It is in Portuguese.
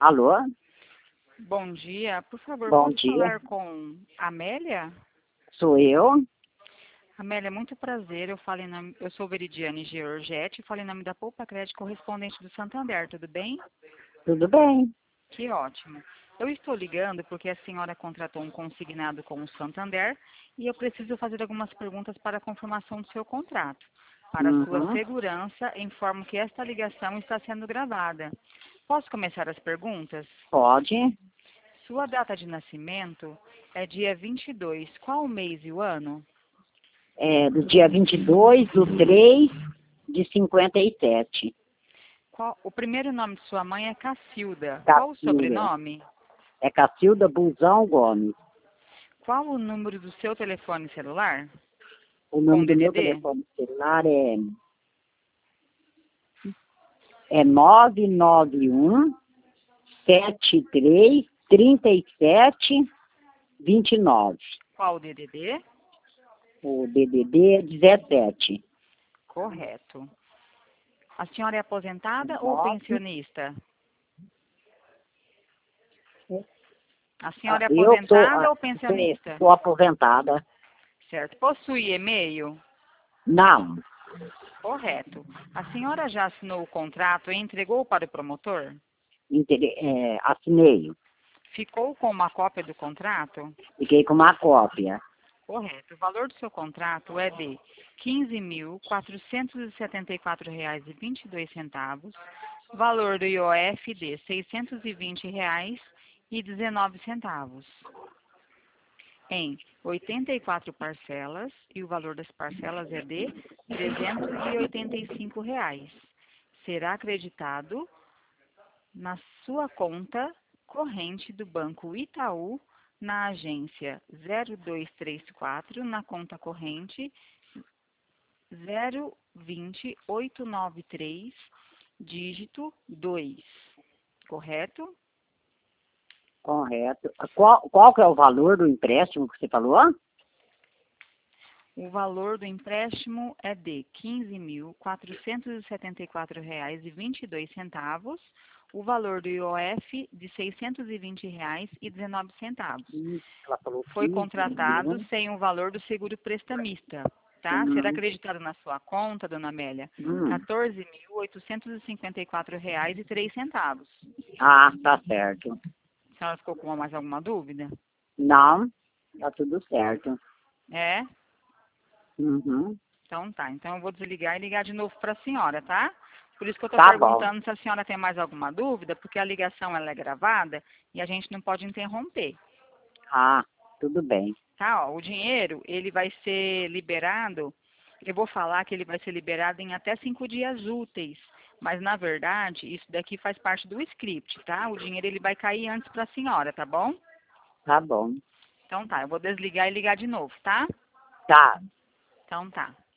Alô? Bom dia, por favor, Bom posso dia. falar com a Amélia? Sou eu? Amélia, muito prazer. Eu sou Veridiane Georgette, falei em nome da Poupa Crédito correspondente do Santander, tudo bem? Tudo bem? Que ótimo. Eu estou ligando porque a senhora contratou um consignado com o Santander e eu preciso fazer algumas perguntas para a confirmação do seu contrato. Para sua Uhum. segurança, informo que esta ligação está sendo gravada. Posso começar as perguntas? Pode. Sua data de nascimento é dia 22. Qual o mês e o ano? É do dia 22/3 de 57. O primeiro nome de sua mãe é Cacilda. Qual o Cacilda. sobrenome? É Cacilda Buzão Gomes. Qual o número do seu telefone celular? O Com nome do meu DDD? telefone celular é 991 73 37 29. Qual o DDD? O DDD é 17. Correto. A senhora é aposentada ou 9. pensionista? A senhora é Eu aposentada ou pensionista? sou aposentada. Certo. Possui e-mail? Não. Correto. A senhora já assinou o contrato e entregou para o promotor? Assinei. Ficou com uma cópia do contrato? Fiquei com uma cópia. Correto. O valor do seu contrato é de R$ 15.474,22. Valor do IOF de R$ 620,19. Em 84 parcelas, e o valor das parcelas é de R$ 385. Será acreditado na sua conta corrente do Banco Itaú, na agência 0234, na conta corrente 020893, dígito 2. Correto? Correto. Qual que é o valor do empréstimo que você falou? O valor do empréstimo é de R$ 15.474,22. O valor do IOF de R$ 620,19. Ela falou Foi 15 contratado mil. sem o valor do seguro prestamista, tá? Será Uhum. acreditado na sua conta, dona Amélia, R$ Hum. 14.854,03. Ah, tá certo. A senhora ficou com mais alguma dúvida? Não, tá tudo certo. É? Uhum. Então tá. Então eu vou desligar e ligar de novo para a senhora, tá? Por isso que eu estou Tá bom. perguntando se a senhora tem mais alguma dúvida, porque a ligação ela é gravada e a gente não pode interromper, Ah, tudo bem. tá? Ó, o dinheiro, ele vai ser liberado, eu vou falar que ele vai ser liberado em até 5 dias úteis, mas na verdade, isso daqui faz parte do script, tá? O dinheiro ele vai cair antes para a senhora, tá bom? Tá bom. Então tá, eu vou desligar e ligar de novo, tá? Tá. Então tá.